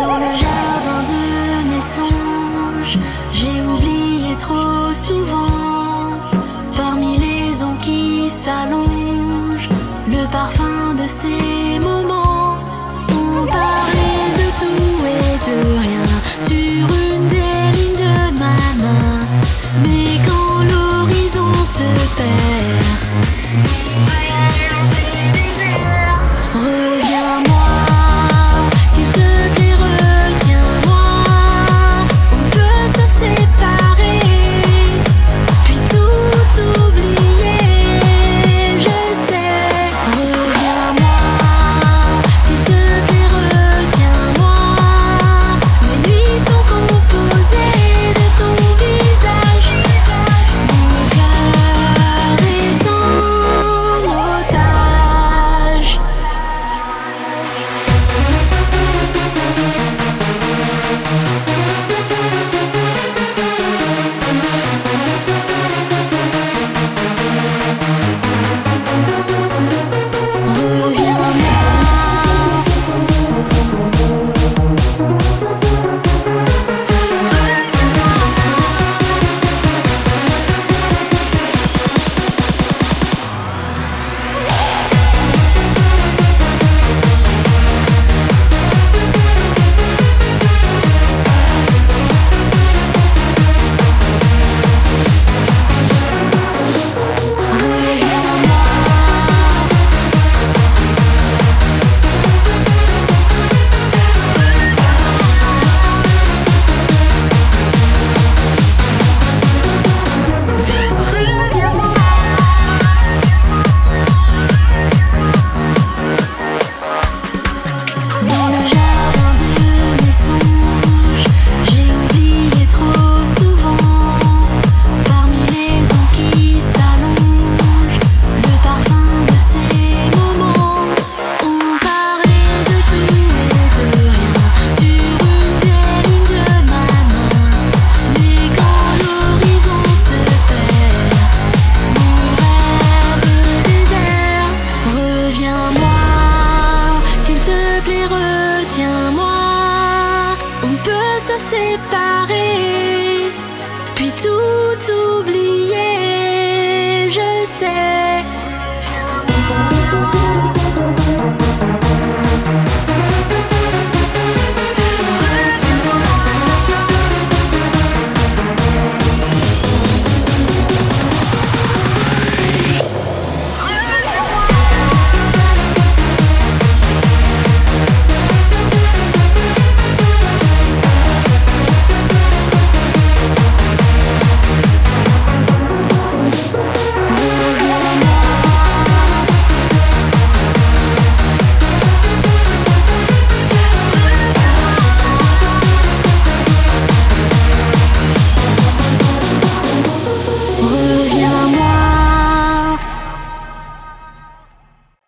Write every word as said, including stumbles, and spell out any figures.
Dans le jardin de mes songes, j'ai oublié trop souvent, parmi les ondes qui s'allongent, le parfum de ces moments. On parlait de tout et de rien sur une des lignes de ma main, mais quand l'horizon se perd, reviens-moi, s'il te plaît, retiens-moi. On peut se séparer, puis tout oublier, je sais. Reviens-moi, s'il te plaît, retiens-moi. Mes nuits sont composées de ton visage, mon cœur est en otage. Dans le jardin de mes songes, j'ai oublié trop souvent, parmi les ondes qui s'allongent, le parfum de ces moments. On parlait de tout et de rien sur une des lignes de ma main, mais quand l'horizon se perd, mon rêve désert. Reviens-moi, s'il te plaît, retiens-moi. On peut se séparer,